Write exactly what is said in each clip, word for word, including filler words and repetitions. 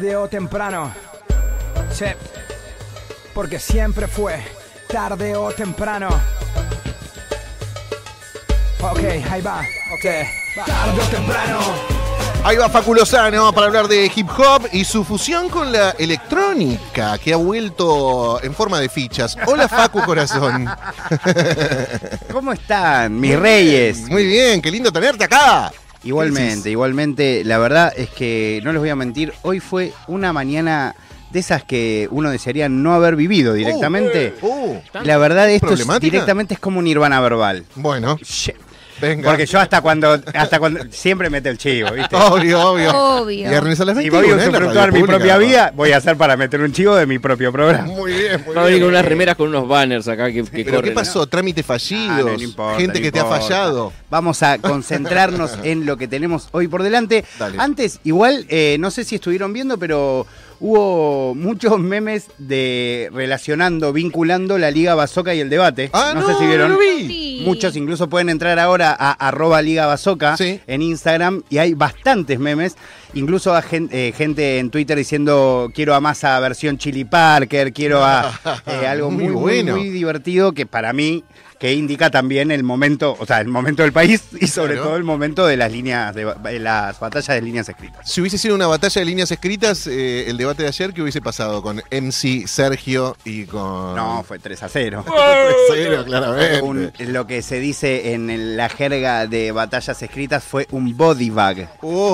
tarde o temprano. Sí, porque siempre fue tarde o temprano. Ok, ahí va. Ok, tarde o temprano. Ahí va Facu Lozano para hablar de hip hop y su fusión con la electrónica que ha vuelto en forma de fichas. Hola Facu Corazón. ¿Cómo están, mis reyes? Muy bien, qué lindo tenerte acá. Igualmente, igualmente, la verdad es que no les voy a mentir, hoy fue una mañana de esas que uno desearía no haber vivido directamente. Uh, uh, la verdad esto es, ¿problemática? directamente es como un nirvana verbal. Bueno, Shit. venga. Porque yo hasta cuando, hasta cuando siempre mete el chivo, ¿viste? Obvio, obvio. Obvio. Viernes a las Si veintiuna, voy a ¿eh? La usufructuar radio mi pública, propia ¿no? vida, voy a hacer para meter un chivo de mi propio programa. Muy bien, muy Va a venir bien. con unas remeras con unos banners acá que, que ¿Pero corren. qué pasó? ¿Trámites fallidos? Ah, no, no importa, ¿Gente no que te ha importa. fallado? Vamos a concentrarnos en lo que tenemos hoy por delante. Dale. Antes, igual, eh, no sé si estuvieron viendo, pero hubo muchos memes de relacionando, vinculando la Liga Bazooka y el debate. Ah, no, sé si vieron. no lo vi. Sí. Muchos incluso pueden entrar ahora a arroba Liga Bazooka Sí. en Instagram y hay bastantes memes. Incluso a gen- eh, gente en Twitter diciendo quiero a Massa versión Chili Parker, quiero a eh, algo Muy muy, muy, bueno. muy divertido que para mí que indica también el momento, o sea, el momento del país y sobre Claro. todo el momento de las líneas de, de las batallas de líneas escritas. Si hubiese sido una batalla de líneas escritas, eh, el debate de ayer, ¿qué hubiese pasado con M C, Sergio y con...? No, fue tres a cero. Cero, claramente. Un- lo que se dice en el- la jerga de batallas escritas fue un body bag.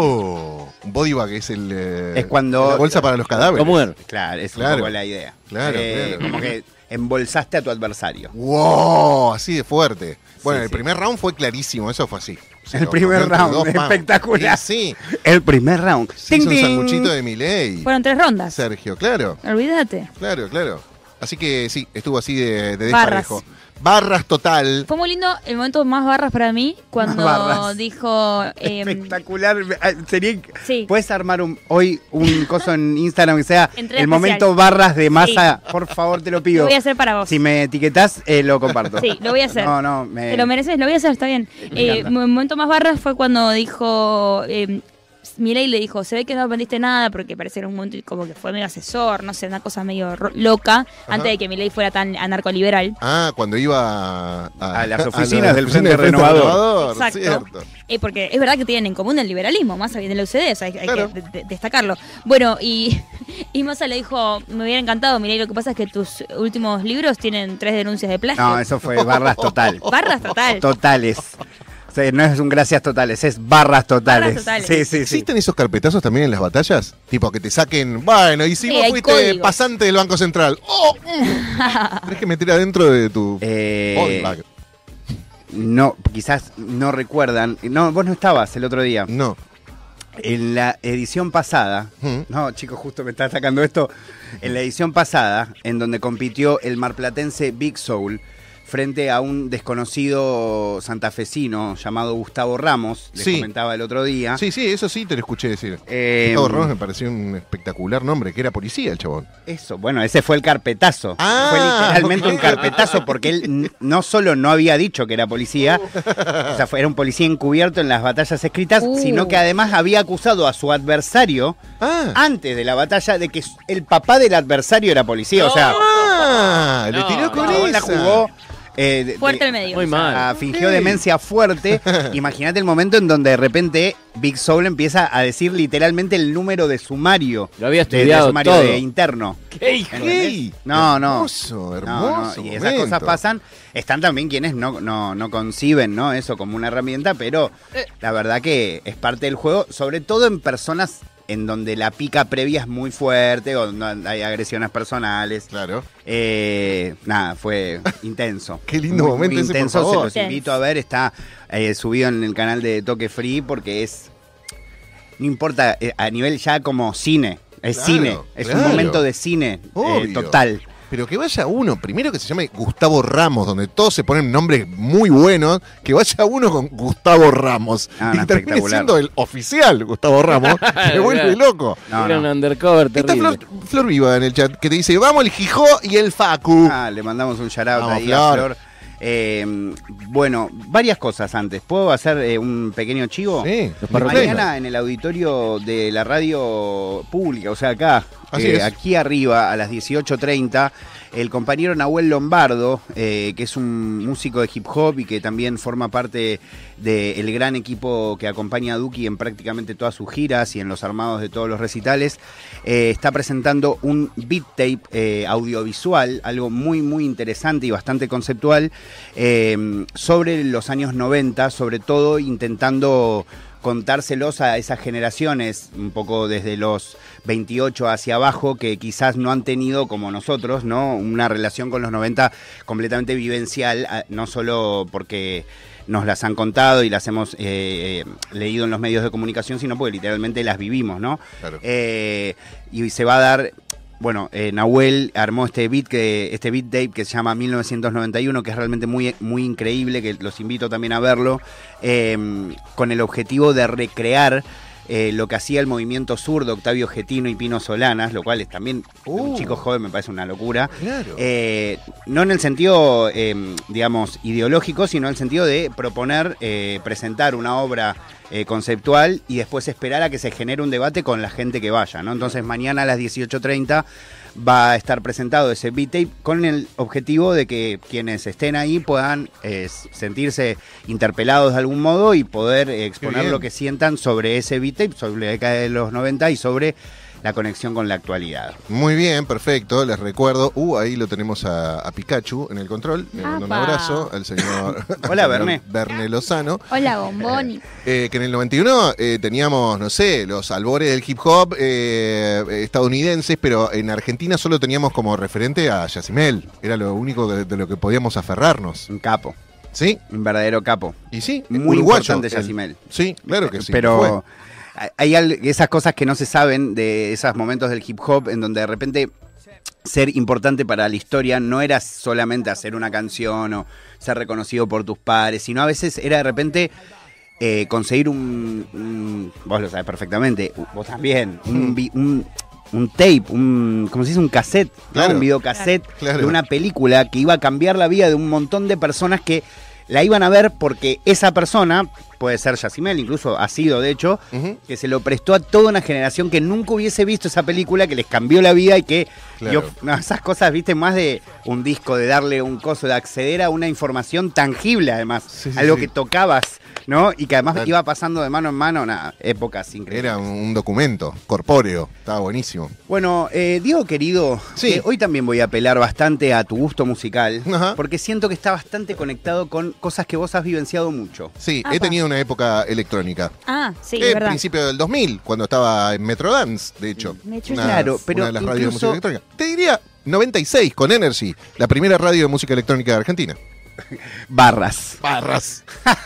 Oh, un body bag es el... eh, Es cuando- la bolsa para los cadáveres. ¿Cómo era? Claro, es Claro. un poco la idea. Claro, Eh, claro. Como que embolsaste a tu adversario. Wow, así de fuerte. Bueno, Sí, el sí. primer round fue clarísimo, eso fue así. Se El lo primer comió entre round, dos, pam. espectacular. Sí, El primer round. sí. Se hizo Ting, un ting. sanguchito de Milei. Fueron tres rondas. Sergio, claro, Olvídate. claro, claro. Así que sí, estuvo así de, de Barras. desparejo. Barras total. Fue muy lindo el momento más barras para mí cuando Más barras. dijo... em, Espectacular. Ah, Sería, Sí. ¿Puedes armar un, hoy un coso en Instagram que sea Entrada el especial. momento barras de masa? Por favor, te lo lo pido. voy a hacer para vos. Si me etiquetás, eh, lo comparto. Sí, lo voy a hacer. No, no, me... Te lo mereces, lo voy a hacer, está bien. Me Eh, encanta. el momento más barras fue cuando dijo... Eh, Milei le dijo, se ve que no aprendiste nada porque parece que era un momento como que fue medio asesor, no sé, una cosa medio ro- loca, antes de que Milei fuera tan anarcoliberal. Ah, cuando iba a, A las oficinas del oficinas Frente Renovador. Exacto. Cierto. Eh, porque es verdad que tienen en común el liberalismo, más bien del U C D, o sea, hay, hay Claro. que de- de- destacarlo. Bueno, y, y Massa le dijo, me hubiera encantado, Milei, lo que pasa es que tus últimos libros tienen tres denuncias de plagio. No, eso fue barras total. Barras total. Totales. O sea, no es un gracias totales, es barras totales. Barras totales. Sí, sí, sí. ¿Existen esos carpetazos también en las batallas? Tipo que te saquen, bueno, y si Sí, vos hay fuiste códigos. pasante del Banco Central. ¡Oh! mm. Tenés que meter adentro de tu Eh, body bag. no, quizás no recuerdan. No, vos no estabas el otro día. No. En la edición pasada, Mm. no, chicos, justo me está sacando esto. En la edición pasada, en donde compitió el marplatense Big Soul frente a un desconocido santafesino llamado Gustavo Ramos, les Sí. comentaba el otro día. Sí, sí, eso sí te lo escuché decir. Eh, Gustavo Ramos me pareció un espectacular nombre, que era policía el chabón. Eso, bueno, ese fue el carpetazo. Ah, fue literalmente ok. un carpetazo porque él n- no solo no había dicho que era policía, o sea, fue, era un policía encubierto en las batallas escritas, Uh. sino que además había acusado a su adversario Ah, antes de la batalla de que el papá del adversario era policía. O sea, ah le No, tiró con el chabón la esa. jugó. eh, de- Fuerte de- el medio. Muy mal. Ah, fingió demencia fuerte. Imagínate el momento en donde de repente Big Soul empieza a decir literalmente el número de sumario. Lo había de- de, estudiado sumario todo. de interno. ¿Qué hijo? ¡Ey! No, no. Hermoso, No, hermoso. no, y esas momento. cosas pasan. Están también quienes no, no, no conciben, ¿no? Eso como una herramienta, pero la verdad que es parte del juego, sobre todo en personas en donde la pica previa es muy fuerte o donde hay agresiones personales. Claro. Eh, nada, fue intenso. Qué lindo Muy, momento muy ese, por intenso, favor. se los invito a ver, está eh, subido en el canal de Toque Free porque es, no importa, eh, a nivel ya como cine, es Claro, cine, es claro. un momento de cine eh, Obvio. total. Pero que vaya uno, primero que se llame Gustavo Ramos, donde todos se ponen nombres muy buenos, que vaya uno con Gustavo Ramos. Ah, y no, termine espectacular. siendo el oficial Gustavo Ramos, me vuelve loco. No, Era no. un undercover Está terrible. Flor, Flor Viva en el chat, que te dice, vamos el Gijó y el Facu. Ah, le mandamos un shout out Vamos, ahí a Flor. Flor. Eh, bueno, varias cosas antes. ¿Puedo hacer eh, un pequeño chivo? Sí, Mañana en el auditorio de la radio pública, o sea, acá, Así eh, es. aquí arriba, a las dieciocho treinta, el compañero Nahuel Lombardo, eh, que es un músico de hip hop y que también forma parte del gran equipo que acompaña a Duki en prácticamente todas sus giras y en los armados de todos los recitales, eh, está presentando un beat tape eh, audiovisual, algo muy, muy interesante y bastante conceptual, eh, sobre los años noventa, sobre todo intentando contárselos a esas generaciones, un poco desde los veintiocho hacia abajo, que quizás no han tenido, como nosotros, ¿no?, una relación con los noventa completamente vivencial, no solo porque nos las han contado y las hemos eh, leído en los medios de comunicación, sino porque literalmente las vivimos, ¿no? Claro. Eh, y se va a dar... Bueno, eh, Nahuel armó este beat que este beat tape que se llama mil novecientos noventa y uno, que es realmente muy, muy increíble, que los invito también a verlo, eh, con el objetivo de recrear eh, lo que hacía el movimiento sur de Octavio Getino y Pino Solanas, lo cual es también, Uh. un chico joven, me parece una locura. Claro. Eh, no en el sentido, eh, digamos, ideológico, sino en el sentido de proponer, eh, presentar una obra Eh, conceptual y después esperar a que se genere un debate con la gente que vaya, ¿no? Entonces mañana a las dieciocho treinta va a estar presentado ese beat tape con el objetivo de que quienes estén ahí puedan eh, sentirse interpelados de algún modo y poder eh, exponer bien. lo que sientan sobre ese beat tape, sobre la década de los noventa y sobre la conexión con la actualidad. Muy bien, perfecto. Les recuerdo, uh, ahí lo tenemos a, a Pikachu en el control. Le mando un ¡Apa! abrazo al señor, Hola, al señor Berné. Berné Lozano. Hola, Bomboni. Eh, que en el noventa y uno eh, teníamos, no sé, los albores del hip hop eh, estadounidenses, pero en Argentina solo teníamos como referente a Yacimel. Era lo único de, de lo que podíamos aferrarnos. Un capo, ¿Sí? un verdadero capo. Y sí, Muy uruguayo. importante el- Yacimel. Sí, claro que sí. Pero fue. hay al- esas cosas que no se saben de esos momentos del hip hop en donde de repente ser importante para la historia no era solamente hacer una canción o ser reconocido por tus pares, sino a veces era de repente eh, conseguir un, un- vos lo sabés perfectamente, vos también, un, vi- un, un tape, un, ¿cómo se dice? Un cassette, ¿no? Claro. Un videocassette Claro. de una película que iba a cambiar la vida de un montón de personas que la iban a ver porque esa persona, puede ser Yacimel, incluso ha sido de hecho, Ujú. que se lo prestó a toda una generación que nunca hubiese visto esa película, que les cambió la vida y que Claro. dio- no, esas cosas, viste, más de un disco, de darle un coso, de acceder a una información tangible además, Sí, sí, algo sí. que tocabas, ¿no? Y que además Claro. iba pasando de mano en mano, nada, épocas increíbles. Era un documento corpóreo. Estaba buenísimo. Bueno, eh, Diego querido, Sí. eh, hoy también voy a apelar bastante a tu gusto musical, Ajá. porque siento que está bastante conectado con cosas que vos has vivenciado mucho. Sí, he Apa. tenido una época electrónica. Ah, sí, Eh, es verdad. principio del dos mil, cuando estaba en Metrodance, de hecho. Metro- Una- Claro, pero una de las radios de incluso- música electrónica. Te diría noventa y seis con Energy, la primera radio de música electrónica de Argentina. Barras. Barras.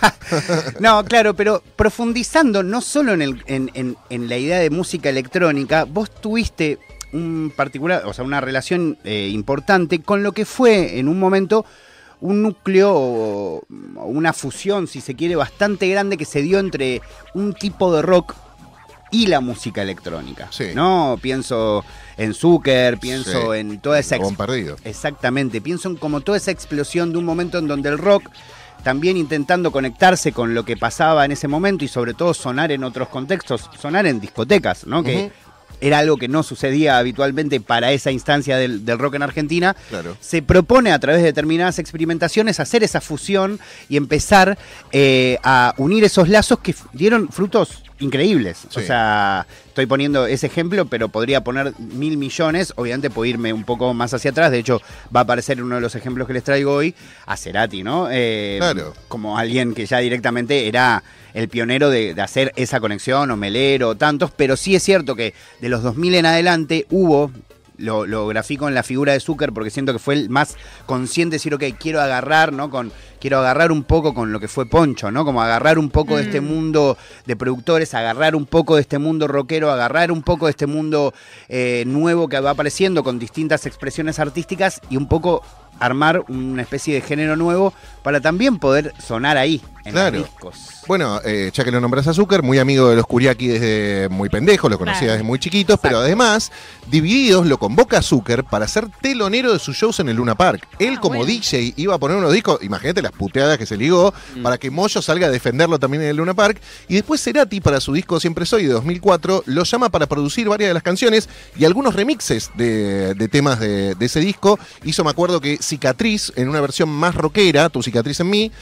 No, claro, pero profundizando no solo en, el, en, en- en la idea de música electrónica, vos tuviste un particular, o sea, una relación eh, importante con lo que fue en un momento un núcleo o o una fusión, si se quiere, bastante grande que se dio entre un tipo de rock y la música electrónica. Sí. ¿No? Pienso en Zucker, pienso Sí. en toda esa Buen perdido. Exactamente, pienso en como toda esa explosión de un momento en donde el rock, también intentando conectarse con lo que pasaba en ese momento y sobre todo sonar en otros contextos, sonar en discotecas, ¿no? Que Ujú. era algo que no sucedía habitualmente para esa instancia del, del rock en Argentina. Claro. Se propone a través de determinadas experimentaciones hacer esa fusión y empezar eh, a unir esos lazos que f- dieron frutos increíbles. O Sí. sea, estoy poniendo ese ejemplo, pero podría poner mil millones. Obviamente puedo irme un poco más hacia atrás. De hecho, va a aparecer en uno de los ejemplos que les traigo hoy a Cerati, ¿no? Eh, Claro. Como alguien que ya directamente era el pionero de, de hacer esa conexión, o Melero, o tantos. Pero sí es cierto que de los dos mil en adelante hubo... Lo, lo grafico en la figura de Zucker porque siento que fue el más consciente de decir, ok, quiero agarrar, ¿no? Con, quiero agarrar un poco con lo que fue Poncho, ¿no? Como agarrar un poco mm. de este mundo de productores, agarrar un poco de este mundo rockero, agarrar un poco de este mundo eh, nuevo que va apareciendo con distintas expresiones artísticas y un poco armar una especie de género nuevo para también poder sonar ahí, en claro. los discos. Bueno, eh, ya que lo nombras a Zucker, muy amigo de los Kuriaki desde muy pendejo, lo conocía claro. desde muy chiquitos, Exacto. pero además, Divididos lo convoca a Zucker para ser telonero de sus shows en el Luna Park. Él, ah, como bueno. D J, iba a poner unos discos, imagínate las puteadas que se ligó, mm. para que Moyo salga a defenderlo también en el Luna Park. Y después Cerati, para su disco Siempre Soy, de dos mil cuatro, lo llama para producir varias de las canciones y algunos remixes de, de temas de, de ese disco. Hizo, me acuerdo que Cicatriz, en una versión más rockera, Tu cicatriz en mí,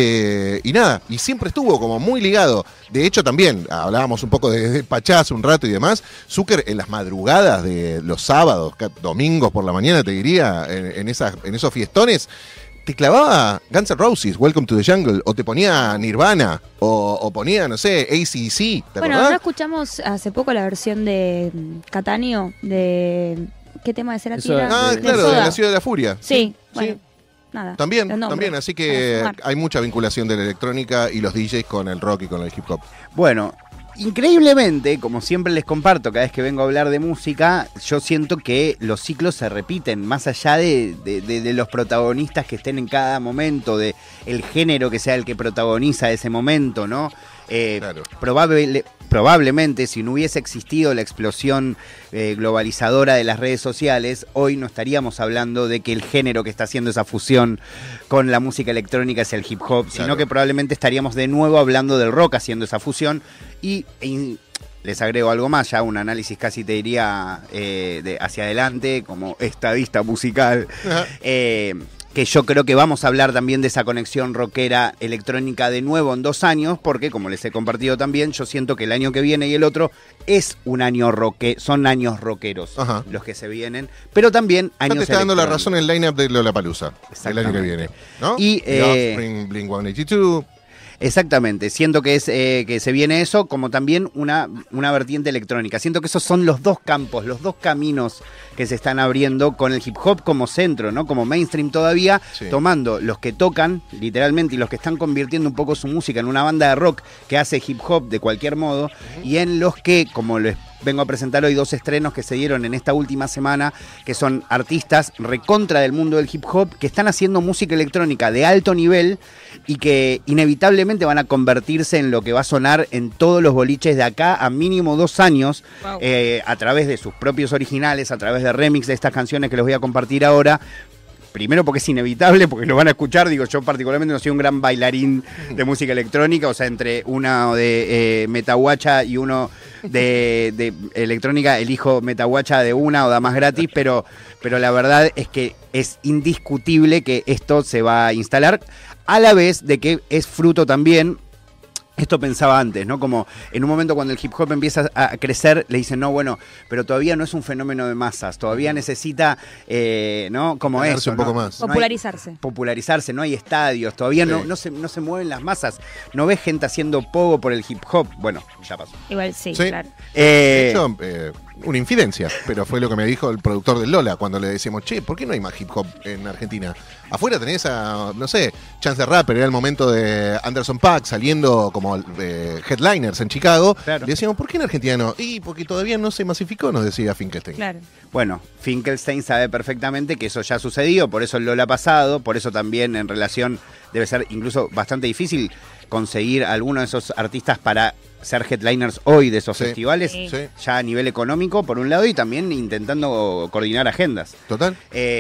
eh, y nada, y siempre estuvo como muy ligado. De hecho, también hablábamos un poco de, de Pachá hace un rato y demás. Zucker en las madrugadas de los sábados, domingos por la mañana, te diría, en, en, esas, en esos fiestones, te clavaba Guns N' Roses, Welcome to the Jungle, o te ponía Nirvana, o, o ponía, no sé, A C D C. ¿Te bueno, acordás? ¿no escuchamos hace poco la versión de Catania? De... ¿Qué tema de Cerati era? Ah, de, claro, de, de La Ciudad de la Furia. Sí, bueno. Sí. Nada, también, también, así que hay mucha vinculación de la electrónica y los D Js con el rock y con el hip hop. Bueno, increíblemente, como siempre les comparto cada vez que vengo a hablar de música, yo siento que los ciclos se repiten, más allá de, de, de, de los protagonistas que estén en cada momento, de el género que sea el que protagoniza ese momento, ¿no? Eh, claro. probable, probablemente si no hubiese existido la explosión eh, globalizadora de las redes sociales, hoy no estaríamos hablando de que el género que está haciendo esa fusión con la música electrónica es el hip hop, claro. sino que probablemente estaríamos de nuevo hablando del rock haciendo esa fusión y, y les agrego algo más, ya un análisis casi te diría eh, de hacia adelante como estadista musical. eh, que yo creo que vamos a hablar también de esa conexión rockera electrónica de nuevo en dos años, porque como les he compartido también, yo siento que el año que viene y el otro es un año roque, son años rockeros Ajá. los que se vienen, pero también años no te está dando la razón el line-up de Lollapalooza el año que viene, ¿no? Y eh, Offspring, Blink ciento ochenta y dos. Exactamente, siento que es eh, que se viene eso, como también una, una vertiente electrónica. Siento que esos son los dos campos, los dos caminos que se están abriendo con el hip hop como centro, ¿no? Como mainstream todavía, sí. tomando los que tocan, literalmente, y los que están convirtiendo un poco su música en una banda de rock que hace hip hop de cualquier modo, uh-huh. y en los que, como les vengo a presentar hoy dos estrenos que se dieron en esta última semana, que son artistas recontra del mundo del hip hop, que están haciendo música electrónica de alto nivel y que inevitablemente van a convertirse en lo que va a sonar en todos los boliches de acá a mínimo dos años, wow. eh, a través de sus propios originales, a través de remix de estas canciones que les voy a compartir ahora. Primero porque es inevitable, porque lo van a escuchar. Digo, yo particularmente no soy un gran bailarín de música electrónica, o sea, entre uno de eh, Metahuacha y uno de, de electrónica, elijo Metahuacha de una o damas gratis, pero, pero la verdad es que es indiscutible que esto se va a instalar, a la vez de que es fruto también. Esto pensaba antes, ¿no? Como en un momento cuando el hip hop empieza a crecer, le dicen, no, bueno, pero todavía no es un fenómeno de masas, todavía necesita, eh, ¿no? Como Ganarse eso, un poco ¿no? más. No popularizarse. Hay, popularizarse, no hay estadios, todavía sí. no, no, se, no se mueven las masas. No ves gente haciendo pogo por el hip hop. Bueno, ya pasó. Igual sí, sí. claro. Eh, de hecho, eh, una infidencia, pero fue lo que me dijo el productor del Lola cuando le decimos, che, ¿por qué no hay más hip hop en Argentina? Afuera tenés a, no sé, Chance the Rapper, era el momento de Anderson .Paak saliendo como eh, headliners en Chicago. Claro. Le decíamos, ¿por qué en Argentina no? Y porque todavía no se masificó, nos decía Finkelstein. Claro. Bueno, Finkelstein sabe perfectamente que eso ya ha sucedido, por eso el Lola ha pasado, por eso también en relación debe ser incluso bastante difícil conseguir a alguno de esos artistas para ser headliners hoy de esos sí, festivales, sí. ya a nivel económico, por un lado, y también intentando coordinar agendas. Total.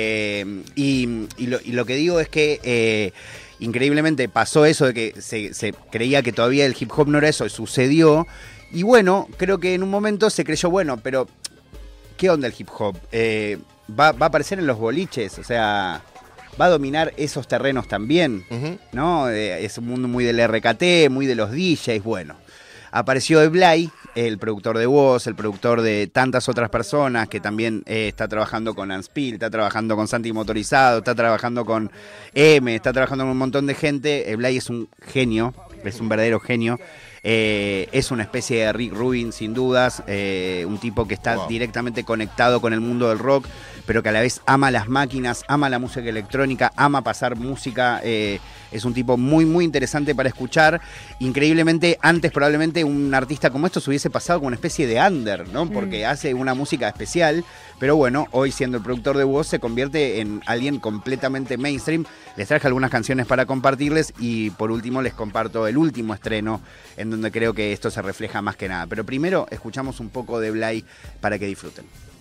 Eh, y, y, lo, y lo que digo es que eh, increíblemente pasó eso de que se, se creía que todavía el hip hop no era eso, sucedió, y bueno, creo que en un momento se creyó, bueno, pero ¿qué onda el hip hop? Eh, va, va a aparecer en los boliches, o sea... va a dominar esos terrenos también, uh-huh. ¿no? Eh, es un mundo muy del R K T, muy de los D Js, bueno. Apareció Eblay, el productor de Woz, el productor de tantas otras personas, que también eh, está trabajando con Anspil, está trabajando con Santi Motorizado, está trabajando con M, está trabajando con un montón de gente. Eblay es un genio, es un verdadero genio. Eh, es una especie de Rick Rubin, sin dudas, eh, un tipo que está wow. directamente conectado con el mundo del rock, pero que a la vez ama las máquinas, ama la música electrónica, ama pasar música. Eh, es un tipo muy, muy interesante para escuchar. Increíblemente, antes probablemente un artista como esto se hubiese pasado como una especie de under, ¿no? Porque mm. hace una música especial, pero bueno, hoy siendo el productor de voz se convierte en alguien completamente mainstream. Les traje algunas canciones para compartirles y por último les comparto el último estreno en donde creo que esto se refleja más que nada. Pero primero escuchamos un poco de Blay para que disfruten.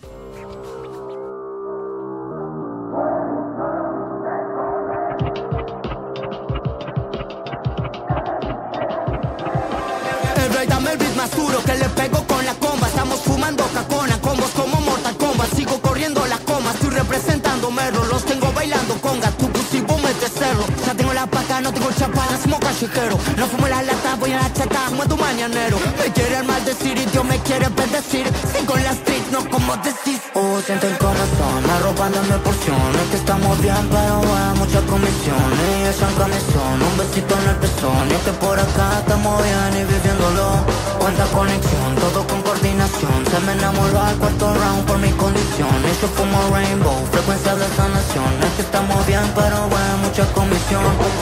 El Blay, dame el beat más duro que le pego con la comba. Estamos fumando cacona, combos como Mortal Kombat. Sigo corriendo las comas, estoy representando merlo. Los tengo bailando conga, tu pussy boom es de cerro. Ya tengo la paca, no tengo chapada, somos callejero. No fumo la lata, voy a la chata, como tu mañanero. Me quiere maldecir y Dios me quiere bendecir. Sigo en la street, no como decís. Oh, siento el corazón, arrobándome porciones. Que estamos bien, pero hay muchas comisiones. Y esa camisón, un besito en el pezón. Y es que por acá estamos bien y viviéndolo. Cuánta conexión, todo con coordinación. Se me enamoró al cuarto round por mi condición. Y yo fumo rainbow, frecuencia de sanación. Es que estamos bien, pero hay mucha comisión.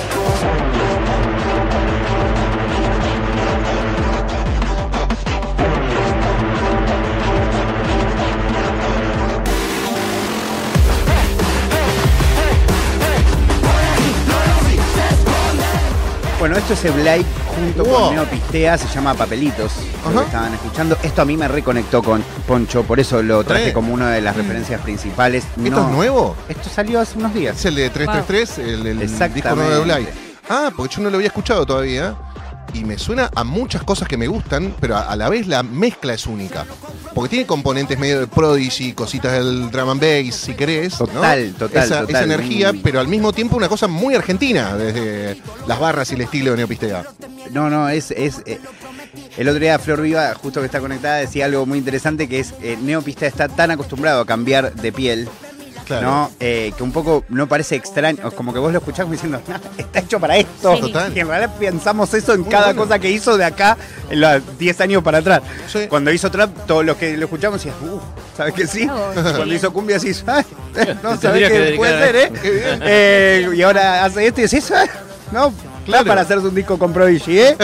Bueno, esto es Blay junto wow. con Neopistea, se llama Papelitos, lo que estaban escuchando. Esto a mí me reconectó con Poncho, por eso lo traje Re. como una de las referencias principales. ¿Esto no, es nuevo? Esto salió hace unos días. Es el de trescientos treinta y tres, wow. el, el disco nuevo de Blay. Ah, porque yo no lo había escuchado todavía. Y me suena a muchas cosas que me gustan, pero a, a la vez la mezcla es única. Porque tiene componentes medio de Prodigy, cositas del drum and bass, si querés. Total, ¿no? total, esa, total. Esa energía, mm. pero al mismo tiempo una cosa muy argentina, desde las barras y el estilo de Neopistea. No, no, es... es eh, el otro día Flor Viva, justo que está conectada, decía algo muy interesante, que es eh, Neopistea está tan acostumbrado a cambiar de piel, claro. ¿no? Eh, que un poco no parece extraño, como que vos lo escuchás como diciendo, no, está hecho para esto. Sí. Y en realidad pensamos eso en Muy cada bueno. cosa que hizo de acá en los diez años para atrás. Sí. Cuando hizo trap, todos los que lo escuchamos decían, uh, ¿sabes que sí? Oh, Cuando sí. hizo cumbia decís, ay, no, ¿sabes qué que puede ser, eh? eh? Y ahora hace esto y decís, ah, no, claro. para hacerse un disco con Prodigy, ¿eh?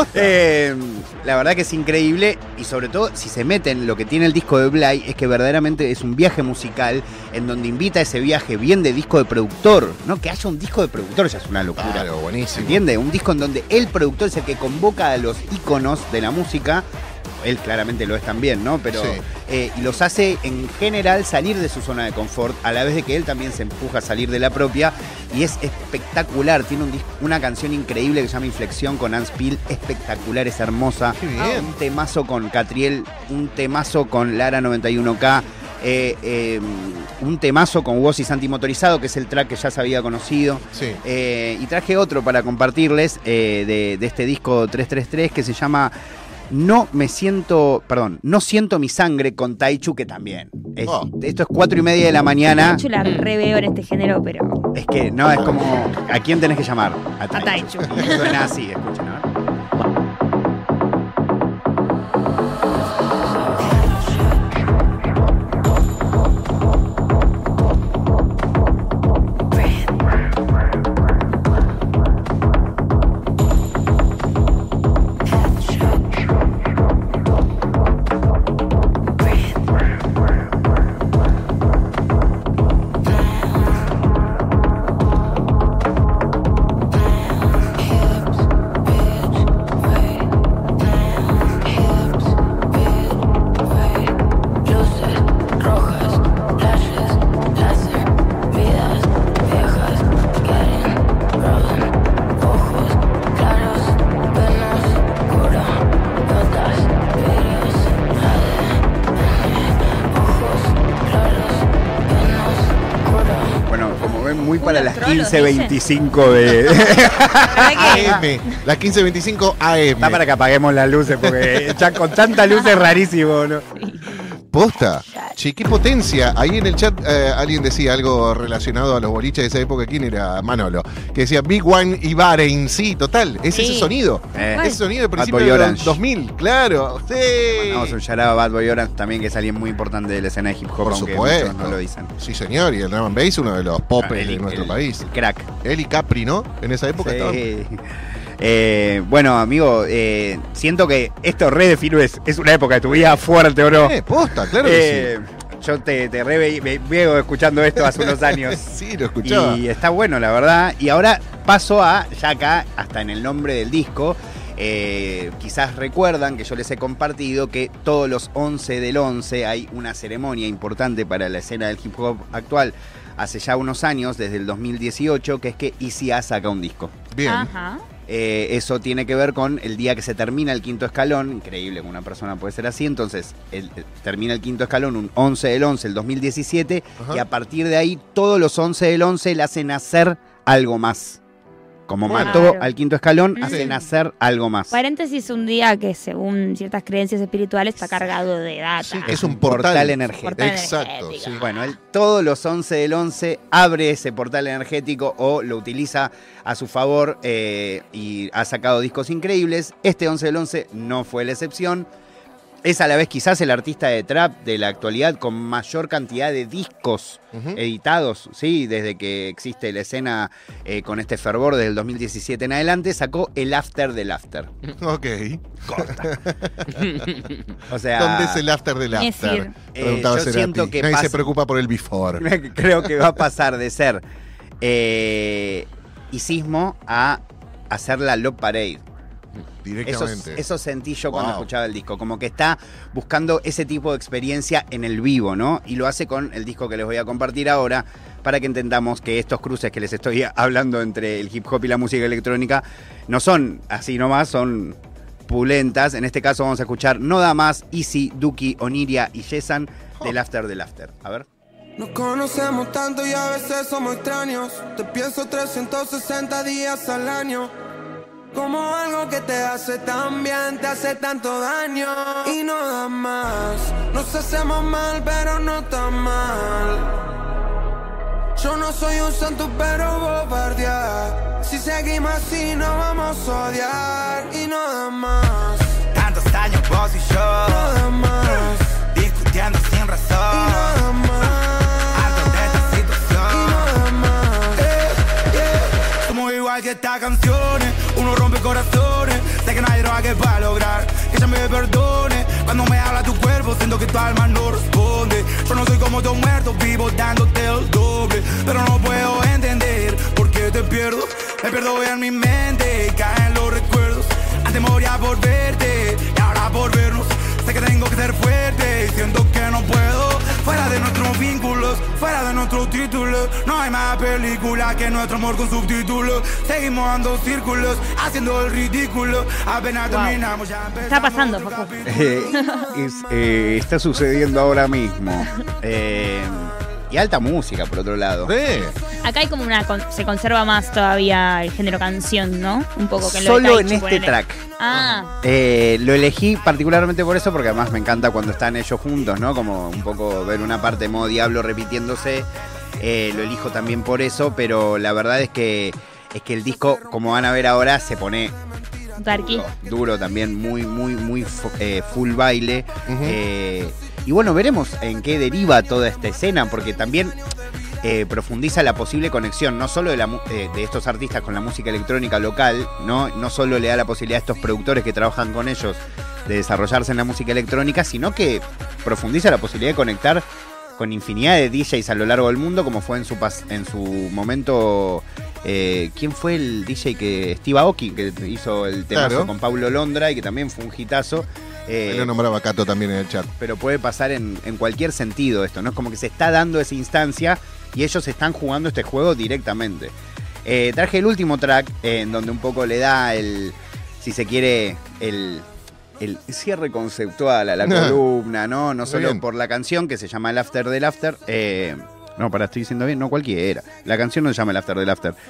eh La verdad que es increíble y sobre todo si se meten, lo que tiene el disco de Blay es que verdaderamente es un viaje musical en donde invita a ese viaje bien de disco de productor, ¿no? Que haya un disco de productor ya es una locura. Claro, buenísimo. ¿Entiendes? Un disco en donde el productor es el que convoca a los íconos de la música. Él claramente lo es también, ¿no? Pero sí. eh, y los hace en general salir de su zona de confort, a la vez de que él también se empuja a salir de la propia. Y es espectacular. Tiene un disco, una canción increíble que se llama Inflexión con Ans Peel. Espectacular, es hermosa. Qué bien. Un temazo con Catriel, un temazo con Lara noventa y uno K. Eh, eh, un temazo con Woz y Santi Motorizado, que es el track que ya se había conocido. Sí. Eh, y traje otro para compartirles eh, de, de este disco trescientos treinta y tres que se llama... No me siento, perdón, no siento mi sangre con Taichu, que también. Es, oh. Esto es cuatro y media de la mañana. Taichu la re veo en este género, pero... Es que no, es como, ¿a quién tenés que llamar? A Taichu. A Taichu. Suena así, escuchen, ¿no? Para las quince veinticinco de... A M. Las quince veinticinco A M. Está para que apaguemos las luces, porque ya con tanta luz es rarísimo, ¿no? ¿Posta? Che, qué potencia. Ahí en el chat eh, alguien decía algo relacionado a los boliches de esa época. ¿Quién era? Manolo. Que decía Big One y Bahrein. Sí, total. Es Sí. ese sonido. Eh. Ese sonido de Bad principio Boy de los Orange. dos mil. Claro. Sí. Mandamos un shout out a Bad Boy Orange también, que es alguien muy importante de la escena de hip hop, Por aunque supuesto. muchos no lo dicen. Sí, señor. Y el drum and bass, uno de los popes El- de nuestro el- país. el crack. Él y Capri, ¿no? En esa época Sí. estaban. Eh, bueno, amigo, eh, siento que esto re de Firu es, es una época de tu vida fuerte, ¿o no? Eh, posta, claro que Eh, Yo te, te re ve- ve- veo escuchando esto hace unos años. sí. Sí, lo escuchaba. Y está bueno, la verdad. Y ahora paso a, ya acá, hasta en el nombre del disco. eh, quizás recuerdan que yo les he compartido que todos los once del once hay una ceremonia importante para la escena del hip hop actual. Hace ya unos años, desde el dos mil dieciocho, que es que Easy A saca un disco. Bien. Ajá. Eh, eso tiene que ver con el día que se termina el quinto escalón. Increíble que una persona puede ser así. Entonces, el- el- termina el quinto escalón un once del once, el dos mil diecisiete. Ajá. Y a partir de ahí, todos los once del once le hacen hacer algo más. Como Bueno. mató Claro. al quinto escalón, Mm. hacen hacer algo más. Paréntesis, un día que según ciertas creencias espirituales está cargado de data. Sí, que es un portal, energético. Portal Exacto, energético. sí. Bueno, él todos los once del once abre ese portal energético o lo utiliza a su favor eh, y ha sacado discos increíbles. Este once del once no fue la excepción. Es a la vez quizás el artista de trap de la actualidad con mayor cantidad de discos Ujú. editados, ¿sí? Desde que existe la escena eh, con este fervor desde el dos mil diecisiete en adelante, sacó el After del After. Ok. O sea, ¿Dónde es el after del Es after? decir, Preguntaba eh, yo Cerati. siento que Nadie se pasa- preocupa por el before. creo que va a pasar de ser eh, Isismo a hacer la Love Parade. Eso, Directamente. eso sentí yo cuando Wow. escuchaba el disco, como que está buscando ese tipo de experiencia en el vivo, ¿no? Y lo hace con el disco que les voy a compartir ahora, para que entendamos que estos cruces que les estoy hablando entre el hip hop y la música electrónica no son así nomás, son pulentas. En este caso vamos a escuchar No Da Más, Easy, Duki, Oniria y Yesan del After del After. A ver. Nos conocemos tanto y a veces somos extraños. Te pienso trescientos sesenta días al año. Como algo que te hace tan bien, te hace tanto daño. Y no da más. Nos hacemos mal, pero no tan mal. Yo no soy un santo, pero bombardear. Si seguimos así, nos vamos a odiar. Y no da más. Tantos años vos y yo No da más. discutiendo sin Y razón. no da más. Harto de esta Y situación. no da más. Eh, yeah. Somos igual que estas canciones, uno rompe corazones. Sé que no hay droga que para lograr que ella me perdone. Cuando me habla tu cuerpo, siento que tu alma no responde. Yo no soy como tu muerto, vivo dándote el doble. Pero no puedo entender por qué te pierdo. Me pierdo en mi mente y caen los recuerdos. Antes moría por verte y ahora por vernos. Sé que tengo que ser fuerte y siento que no puedo. Fuera de nuestros vínculos, fuera de nuestros títulos. No hay más película que nuestro amor con subtítulos. Seguimos dando círculos, haciendo el ridículo. Apenas Wow. terminamos, ya empezamos Está pasando, otro Facu. capítulo. Eh, es, eh, está sucediendo ahora mismo. Eh, y alta música, por otro lado. Re. Acá hay como una. con- se conserva más todavía el género canción, ¿no? Un poco que lo de Solo en Taichi, este ponele. track. Ah, Eh, lo elegí particularmente por eso, porque además me encanta cuando están ellos juntos, ¿no? Como un poco ver una parte de modo Diablo repitiéndose. Eh, lo elijo también por eso, pero la verdad es que es que el disco, como van a ver ahora, se pone Darky. duro, duro también, muy, muy, muy fu- eh, full baile. Ujú. Eh, y bueno, veremos en qué deriva toda esta escena, porque también eh, profundiza la posible conexión, no solo de, la, mu- eh, de estos artistas con la música electrónica local, ¿no? No solo le da la posibilidad a estos productores que trabajan con ellos de desarrollarse en la música electrónica, sino que profundiza la posibilidad de conectar con infinidad de D Js a lo largo del mundo, como fue en su pas- en su momento. Eh, ¿Quién fue el D J que. Steve Aoki, que hizo el temazo Claro. con Paulo Londra y que también fue un hitazo? Eh, Él lo nombraba Cato también en el chat. pero puede pasar en, en cualquier sentido esto, ¿no? Es como que se está dando esa instancia y ellos están jugando este juego directamente. Eh, traje el último track, eh, en donde un poco le da el, si se quiere, el, el cierre conceptual a la Ah, columna, ¿no? No muy solo bien. por la canción, que se llama El After del After. eh, no, para, estoy diciendo bien, no cualquiera. La canción no se llama El After del After.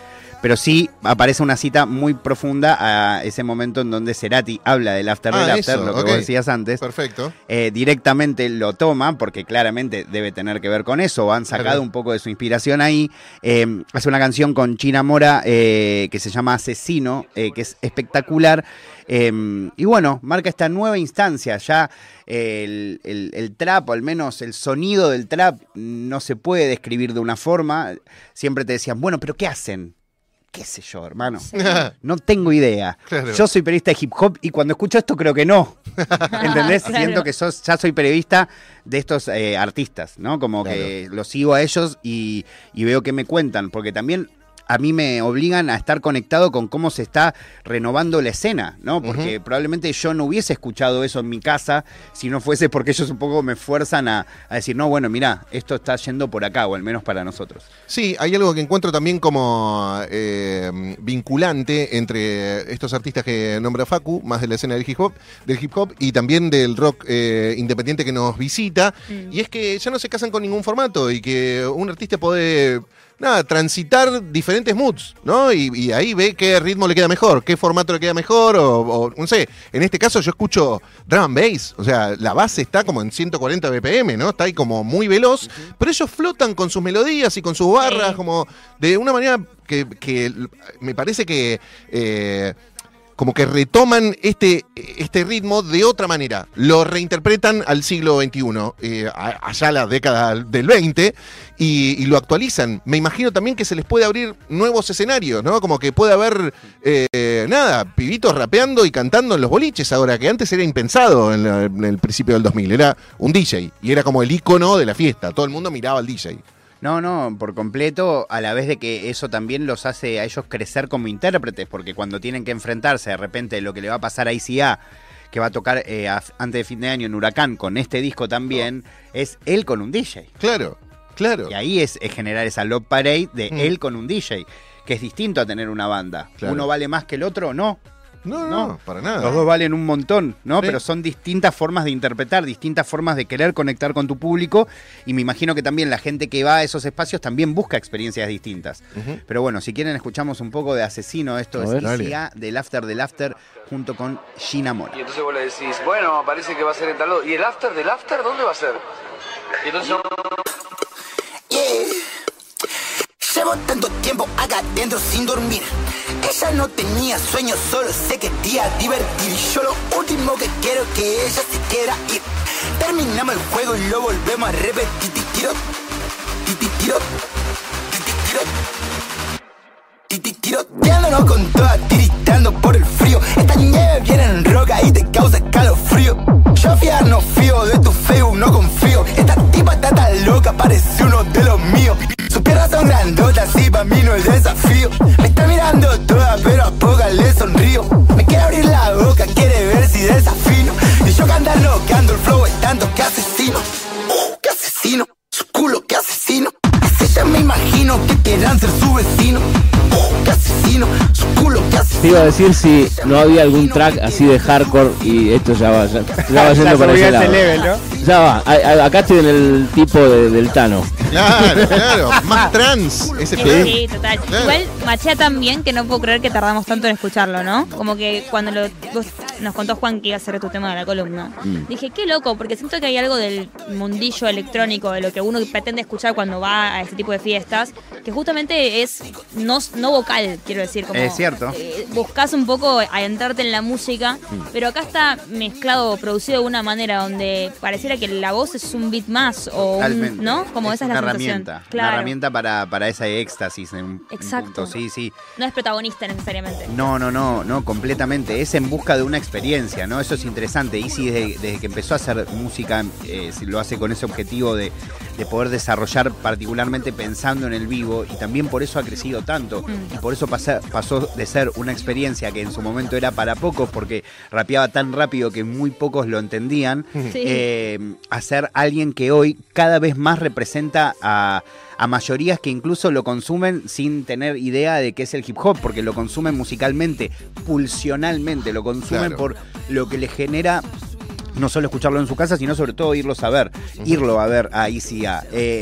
pero sí aparece una cita muy profunda a ese momento en donde Cerati habla del after Ah, del after, eso, lo que ok. vos decías antes. Perfecto. Eh, directamente lo toma, porque claramente debe tener que ver con eso, han sacado Claro. un poco de su inspiración ahí. Eh, hace una canción con China Mora eh, que se llama Asesino, eh, que es espectacular. Eh, y bueno, marca esta nueva instancia, ya eh, el, el, el trap, o al menos el sonido del trap, no se puede describir de una forma. Siempre te decían, bueno, pero ¿qué hacen? ¿Qué sé yo, hermano? No tengo idea. Claro. Yo soy periodista de hip hop y cuando escucho esto creo que no. ¿Entendés? Claro. Siento que sos, ya soy periodista de estos eh, artistas, ¿no? Como Claro. que los sigo a ellos y, y veo qué me cuentan, porque también a mí me obligan a estar conectado con cómo se está renovando la escena, ¿no? Porque probablemente yo no hubiese escuchado eso en mi casa si no fuese porque ellos un poco me fuerzan a, a decir, no, bueno, mirá, esto está yendo por acá, o al menos para nosotros. Sí, hay algo que encuentro también como eh, vinculante entre estos artistas que nombra Facu, más de la escena del hip hop, del hip hop y también del rock eh, independiente que nos visita, Mm. y es que ya no se casan con ningún formato y que un artista puede, nada, transitar diferentes moods, ¿no? Y, y ahí ve qué ritmo le queda mejor, qué formato le queda mejor, o, o no sé, en este caso yo escucho drum and bass, o sea, la base está como en ciento cuarenta B P M, ¿no? Está ahí como muy veloz, pero ellos flotan con sus melodías y con sus barras, Sí. como de una manera que, que me parece que... eh, como que retoman este, este ritmo de otra manera, lo reinterpretan al siglo veintiuno, eh, a- allá la década del veinte, y, y lo actualizan. Me imagino también que se les puede abrir nuevos escenarios, ¿no? Como que puede haber, eh, nada, pibitos rapeando y cantando en los boliches ahora, que antes era impensado en, la- en el principio del dos mil, era un D J, y era como el ícono de la fiesta, todo el mundo miraba al D J. No, no, por completo, a la vez de que eso también los hace a ellos crecer como intérpretes, porque cuando tienen que enfrentarse de repente lo que le va a pasar a I C A, que va a tocar eh, a- antes de fin de año en Huracán con este disco también, es él con un D J. Claro, claro. Y ahí es, es generar esa love parade de Mm. él con un D J, que es distinto a tener una banda. Claro. ¿Uno vale más que el otro? No. No, no, No. para nada. Los dos valen un montón, ¿no? Sí. Pero son distintas formas de interpretar, distintas formas de querer conectar con tu público. Y me imagino que también la gente que va a esos espacios también busca experiencias distintas. Ujú. Pero bueno, si quieren escuchamos un poco de Asesino. Esto A es ver. I C A del After del After junto con Gina Mora. Y entonces vos le decís, bueno, parece que va a ser en tal lado. ¿Y el after del after dónde va a ser? Y entonces Yeah. Llevo tanto tiempo acá adentro sin dormir. Ella no tenía sueños, solo se quería divertir. Y yo lo último que quiero es que ella se quiera ir. Terminamos el juego y lo volvemos a repetir. Tiro, tiro, tiro, tiroteándonos con todas, tiritando por el frío. Esta nieve viene en roca y te causa escalofrío. Yo fiar no fío, de tu Facebook no confío. Esta tipa está tan loca, parece uno de los míos. Sus piernas son grandotas y pa' mí no es desafío. Me está mirando toda, pero a poca le sonrío. Me quiere abrir la boca, quiere ver si desafino. Y yo cantar loqueando el flow es tanto que asesino. Uh, que asesino, su culo que asesino. Es ella me imagino que quieran ser su vecino. Uh, que asesino, su culo que asesino. Te iba a decir si no había algún track así de hardcore y esto ya va, ya, ya va yendo para ese lado. level, ¿no? Ya va, a- a- acá estoy en el tipo de- del Tano. Claro, claro, más trans, ese Sí, pedo. sí, total. Claro. Igual machea tan bien que no puedo creer que tardamos tanto en escucharlo, ¿no? Como que cuando lo, vos- nos contó Juan que iba a ser tu tema de la columna. Dije, qué loco, porque siento que hay algo del mundillo electrónico, de lo que uno pretende escuchar cuando va a este tipo de fiestas, que justamente es no, no vocal, quiero decir. Como, Es cierto. eh, buscas un poco adentrarte en la música, pero acá está mezclado, producido de una manera donde pareciera que la voz es un beat más, o un, Totalmente. ¿no? Como es esa es una la sensación. herramienta. Claro. Una herramienta para, para ese éxtasis en un, Exacto. un punto. Sí, sí. No es protagonista necesariamente. No, no, no, no, completamente. Es en busca de una experiencia, ¿no? Eso es interesante. Easy desde, desde que empezó a hacer música, eh, lo hace con ese objetivo de, de poder desarrollar, particularmente pensando en el vivo, y también por eso ha crecido tanto. Mm. Y por eso pasa- pasó de ser una experiencia que en su momento era para pocos, porque rapeaba tan rápido que muy pocos lo entendían, Sí. eh, a ser alguien que hoy cada vez más representa a, a mayorías que incluso lo consumen sin tener idea de qué es el hip hop, porque lo consumen musicalmente, pulsionalmente, lo consumen Claro. por lo que les genera no solo escucharlo en su casa, sino sobre todo irlos a ver, irlo a ver a I C A. Eh,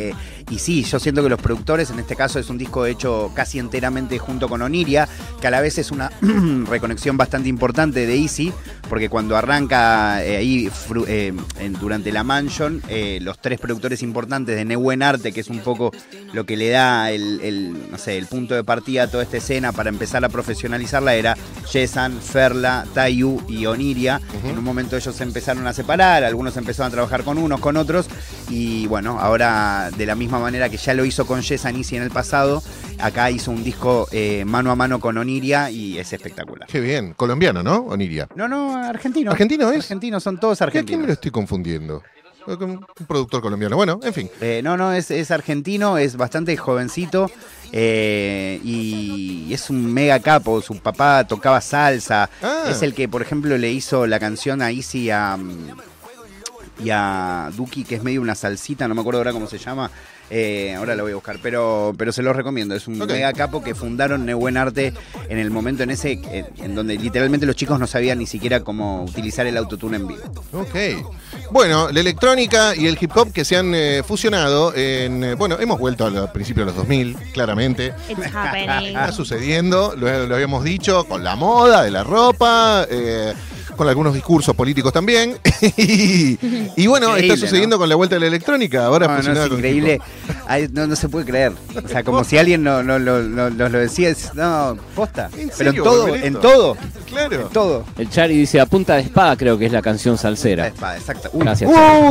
y sí, yo siento que los productores, en este caso es un disco hecho casi enteramente junto con Oniria, que a la vez es una reconexión bastante importante de Easy, porque cuando arranca eh, ahí fru, eh, en, durante la Mansion, eh, los tres productores importantes de Nehuen Arte, que es un poco lo que le da el, el, no sé, el punto de partida a toda esta escena para empezar a profesionalizarla, era Yesan, Ferla, Tayu y Oniria. Uh-huh. En un momento ellos se empezaron a separar, algunos empezaron a trabajar con unos, con otros, y bueno, ahora de la misma manera que ya lo hizo con Yesan Easy en el pasado, acá hizo un disco eh, mano a mano con Oniria y es espectacular. Qué bien, colombiano, ¿no? Oniria. No, no, argentino. ¿Argentino es? Argentinos, son todos argentinos. ¿Qué, qué me lo estoy confundiendo? Un productor colombiano, bueno, en fin. Eh, no, no, es, es argentino, es bastante jovencito. Eh, y es un mega capo. Su papá tocaba salsa. Ah. Es el que, por ejemplo, le hizo la canción a Easy a, y a Duki, que es medio una salsita, no me acuerdo ahora cómo se llama. Eh, ahora lo voy a buscar, pero, pero se los recomiendo. Es un okay. mega capo que fundaron Nehuen Arte en el momento en ese en, en donde literalmente los chicos no sabían ni siquiera cómo utilizar el autotune en vivo. Ok. Bueno, la electrónica y el hip hop que se han eh, fusionado en... Eh, bueno, hemos vuelto al principio de los dos mil, claramente. It's happening. Está sucediendo, lo, lo habíamos dicho, con la moda de la ropa... Eh, con algunos discursos políticos también. y, y bueno, increíble, está sucediendo, ¿no?, con la vuelta de la electrónica. Ahora no, no, es con increíble. Ay, no, no se puede creer. O sea, como si alguien no, no, no, no, no lo decía. Es, no, posta. ¿En serio? Pero en todo, en todo. Claro. En todo. El Chari dice, a punta de espada creo que es la canción salsera. Punta de espada, exacto. Uh, Gracias, uh, Chari.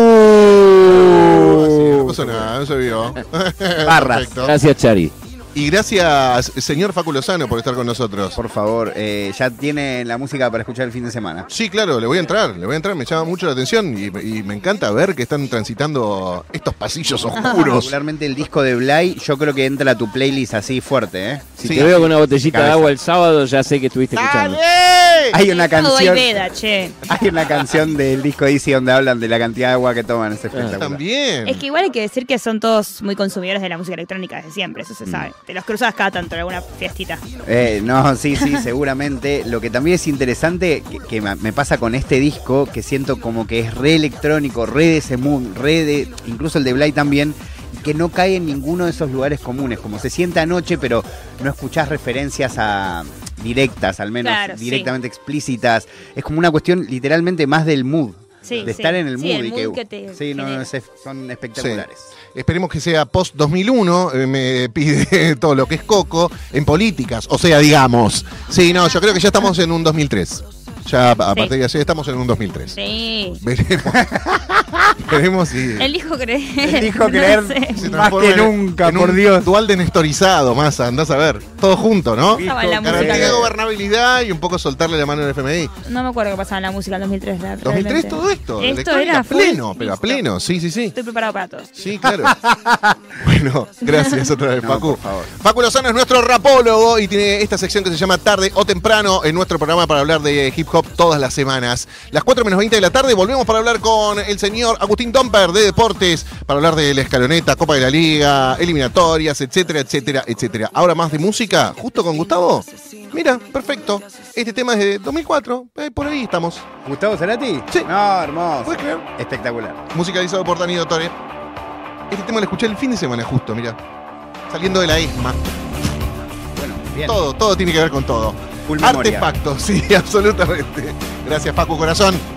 Uh, sí, no pasó nada, no se vio. Barras. Perfecto. Gracias, Chari. Y gracias, señor Facu Lozano, por estar con nosotros. Por favor, eh, ya tiene la música para escuchar el fin de semana. Sí, claro, le voy a entrar, le voy a entrar, me llama mucho la atención y, y me encanta ver que están transitando estos pasillos oscuros. Particularmente el disco de Blay, yo creo que entra a tu playlist así fuerte, ¿eh? Si sí, te veo con una botellita cabeza. de agua el sábado, ya sé que estuviste escuchando. Hay una canción. Veda, che. Hay una canción del disco Easy donde hablan de la cantidad de agua que toman, es espectacular. También. Es que igual hay que decir que son todos muy consumidores de la música electrónica desde siempre, eso se sabe. Te los cruzas cada tanto en alguna fiestita. Eh, no, sí, sí, seguramente. Lo que también es interesante, que, que me pasa con este disco, que siento como que es re electrónico, re de ese mood, re de, incluso el de Blay también, y que no cae en ninguno de esos lugares comunes, como se siente anoche, pero no escuchás referencias a directas, al menos, claro, directamente sí. explícitas. Es como una cuestión literalmente más del mood. Sí, de sí. estar en el Sí, mood. el y mood que, que te sí, no, no, genera. es- son espectaculares. Sí. Esperemos que sea post dos mil uno, eh, me pide todo lo que es Coco, en políticas, o sea, digamos. Sí, no, yo creo que ya estamos en un dos mil tres. Ya a partir Sí. de así estamos en un dos mil tres. Sí. Veremos. Veremos si Él dijo creer. Él dijo no creer. sé. se más transforma que en- nunca, en por un Dios. dual de nestorizado, más, andás a ver. Todo junto, ¿no? Estaba en la Dijo música. Garantía de gobernabilidad y un poco soltarle la mano al F M I. No me acuerdo qué pasaba en la música en dos mil tres. la- dos mil tres realmente. todo esto. Esto electrónica era a pleno, full- pero a listo. pleno, sí, sí, sí. Estoy preparado para todo. Sí, claro. Bueno, gracias otra vez, No, Facu. por favor. Facu Lozano es nuestro rapólogo y tiene esta sección que se llama Tarde o Temprano en nuestro programa para hablar de hip hop todas las semanas. Las cuatro menos veinte de la tarde volvemos para hablar con el señor Agustín Domper de Deportes, para hablar de la escaloneta, Copa de la Liga, eliminatorias, etcétera, etcétera, etcétera. Ahora más de música, justo con Gustavo. Mira, perfecto. Este tema es de dos mil cuatro, eh, por ahí estamos. ¿Gustavo Cerati? Sí. No, hermoso. ¿Puedes creer? Espectacular. Musicalizado por Dani Dottore. Este tema lo escuché el fin de semana justo, mira. Saliendo de la ESMA. Bueno, bien. Todo, todo tiene que ver con todo. Full memoria. Artefacto, sí, absolutamente. Gracias, Facu Corazón.